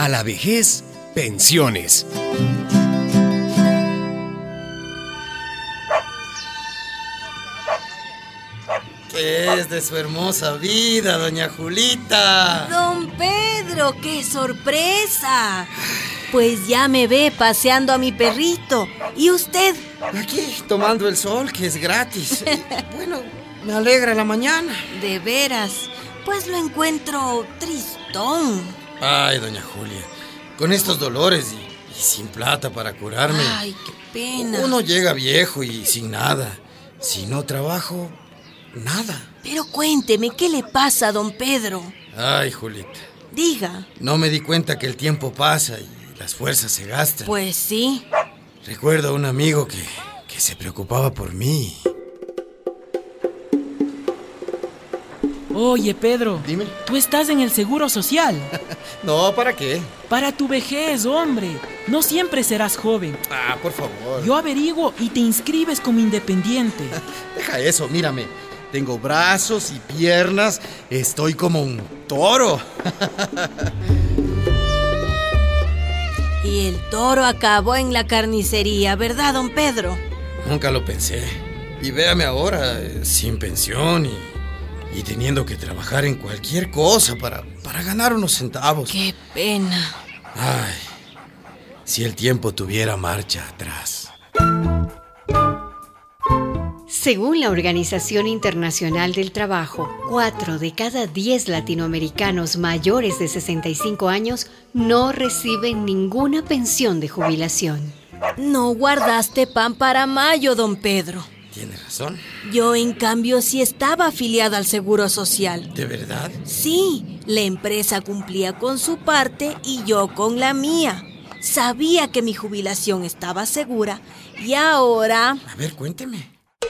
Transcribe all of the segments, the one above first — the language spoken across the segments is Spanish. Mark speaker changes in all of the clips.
Speaker 1: A la vejez, pensiones.
Speaker 2: ¿Qué es de su hermosa vida, doña Julita?
Speaker 3: Don Pedro, ¡qué sorpresa! Pues ya me ve paseando a mi perrito. ¿Y usted?
Speaker 2: Aquí, tomando el sol, que es gratis. Bueno, me alegra la mañana.
Speaker 3: De veras, pues lo encuentro tristón.
Speaker 2: Ay, doña Julia, con estos dolores y sin plata para curarme.
Speaker 3: Ay, qué pena.
Speaker 2: Uno llega viejo y sin nada. Si no trabajo, nada.
Speaker 3: Pero cuénteme, ¿qué le pasa a don Pedro?
Speaker 2: Ay, Julita,
Speaker 3: Diga.
Speaker 2: no me di cuenta que el tiempo pasa y las fuerzas se gastan.
Speaker 3: Pues sí.
Speaker 2: Recuerdo a un amigo que se preocupaba por mí.
Speaker 4: Oye, Pedro.
Speaker 2: Dime.
Speaker 4: Tú estás en el Seguro Social.
Speaker 2: No, ¿para qué?
Speaker 4: Para tu vejez, hombre. No siempre serás joven.
Speaker 2: Ah, por favor.
Speaker 4: Yo averiguo y te inscribes como independiente.
Speaker 2: Deja eso, mírame. Tengo brazos y piernas. Estoy como un toro.
Speaker 3: Y el toro acabó en la carnicería, ¿verdad, don Pedro?
Speaker 2: Nunca lo pensé. Y véame ahora, sin pensión y teniendo que trabajar en cualquier cosa para ganar unos centavos.
Speaker 3: ¡Qué pena!
Speaker 2: Ay, si el tiempo tuviera marcha atrás.
Speaker 5: Según la Organización Internacional del Trabajo, 4 de cada 10 latinoamericanos mayores de 65 años no reciben ninguna pensión de jubilación.
Speaker 3: No guardaste pan para mayo, don Pedro.
Speaker 2: Tiene razón.
Speaker 3: Yo, en cambio, sí estaba afiliada al Seguro Social.
Speaker 2: ¿De verdad?
Speaker 3: Sí, la empresa cumplía con su parte y yo con la mía. Sabía que mi jubilación estaba segura y ahora...
Speaker 2: A ver, cuénteme.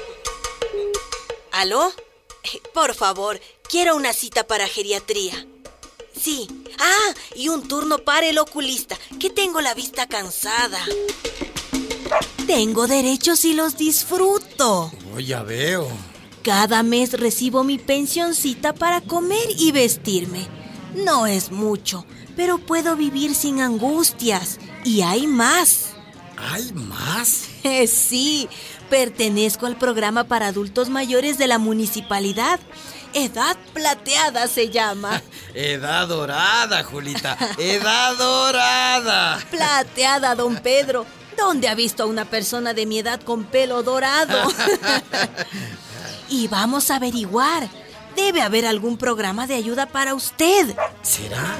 Speaker 3: ¿Aló? Por favor, quiero una cita para geriatría. Sí. Ah, y un turno para el oculista, que tengo la vista cansada. Tengo derechos y los disfruto.
Speaker 2: Oh, ya veo.
Speaker 3: Cada mes recibo mi pensioncita para comer y vestirme. No es mucho, pero puedo vivir sin angustias. Y hay más.
Speaker 2: ¿Hay más?
Speaker 3: Sí, pertenezco al programa para adultos mayores de la municipalidad. Edad plateada se llama.
Speaker 2: Edad dorada, Julita. Edad dorada.
Speaker 3: Plateada, don Pedro. ¿Dónde ha visto a una persona de mi edad con pelo dorado? Y vamos a averiguar. Debe haber algún programa de ayuda para usted.
Speaker 2: ¿Será?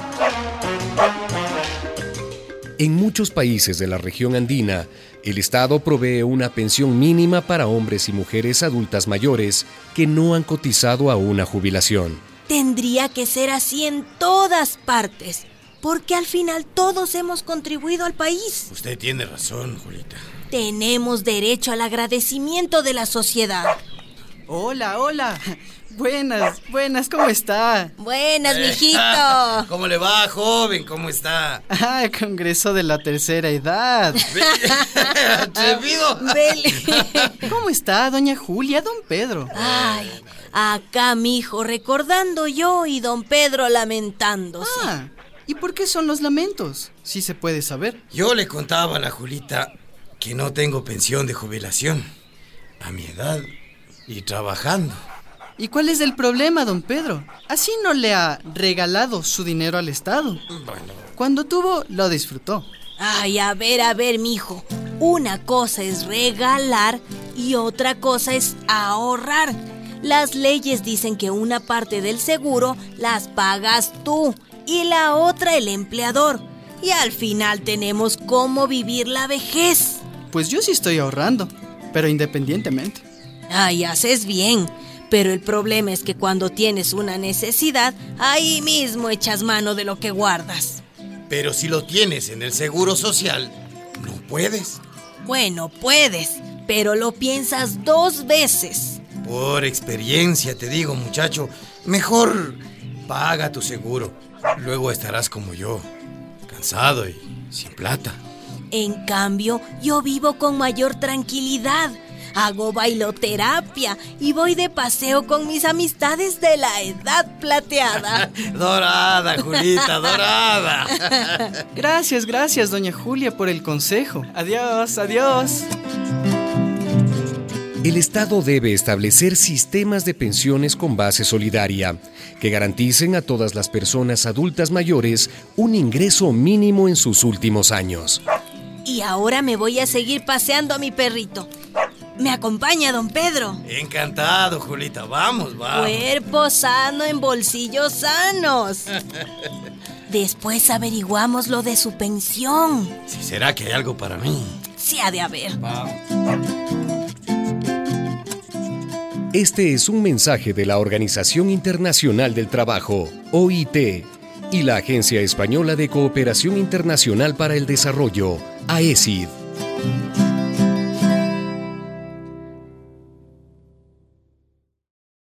Speaker 1: En muchos países de la región andina, el Estado provee una pensión mínima para hombres y mujeres adultas mayores que no han cotizado a una jubilación.
Speaker 3: Tendría que ser así en todas partes, porque al final todos hemos contribuido al país.
Speaker 2: Usted tiene razón, Julita.
Speaker 3: Tenemos derecho al agradecimiento de la sociedad.
Speaker 6: Hola, hola. Buenas, ¿cómo está?
Speaker 3: Buenas, mijito.
Speaker 2: ¿Cómo le va, joven? ¿Cómo está?
Speaker 6: Ah, Congreso de la Tercera Edad.
Speaker 2: ¡Atrevido!
Speaker 6: ¿Cómo está, doña Julia, don Pedro?
Speaker 3: Ay, acá, mijo, recordando yo y don Pedro lamentándose.
Speaker 6: Ah, ¿y por qué son los lamentos? Si se puede saber.
Speaker 2: Yo le contaba a la Julita que no tengo pensión de jubilación a mi edad y trabajando.
Speaker 6: ¿Y cuál es el problema, don Pedro? Así no le ha regalado su dinero al Estado.
Speaker 2: Bueno.
Speaker 6: Cuando tuvo, lo disfrutó.
Speaker 3: Ay, a ver, mijo. Una cosa es regalar y otra cosa es ahorrar. Las leyes dicen que una parte del seguro las pagas tú y la otra el empleador. Y al final tenemos cómo vivir la vejez.
Speaker 6: Pues yo sí estoy ahorrando, pero independientemente.
Speaker 3: Ay, haces bien. Pero el problema es que cuando tienes una necesidad, ahí mismo echas mano de lo que guardas.
Speaker 2: Pero si lo tienes en el Seguro Social, no puedes.
Speaker 3: Bueno, puedes, pero lo piensas 2 veces.
Speaker 2: Por experiencia te digo, muchacho, mejor paga tu seguro. Luego estarás como yo, cansado y sin plata.
Speaker 3: En cambio, yo vivo con mayor tranquilidad. hago bailoterapia y voy de paseo con mis amistades de la edad plateada.
Speaker 2: Dorada, Julita, dorada.
Speaker 6: Gracias, doña Julia, por el consejo. Adiós.
Speaker 1: El Estado debe establecer sistemas de pensiones con base solidaria que garanticen a todas las personas adultas mayores un ingreso mínimo en sus últimos años.
Speaker 3: Y ahora me voy a seguir paseando a mi perrito. ¿Me acompaña, don Pedro?
Speaker 2: Encantado, Julita. Vamos.
Speaker 3: Cuerpo sano en bolsillos sanos. Después averiguamos lo de su pensión.
Speaker 2: ¿Sí será que hay algo para mí?
Speaker 3: Sí ha de haber.
Speaker 2: Vamos.
Speaker 1: Este es un mensaje de la Organización Internacional del Trabajo, OIT, y la Agencia Española de Cooperación Internacional para el Desarrollo, AECID.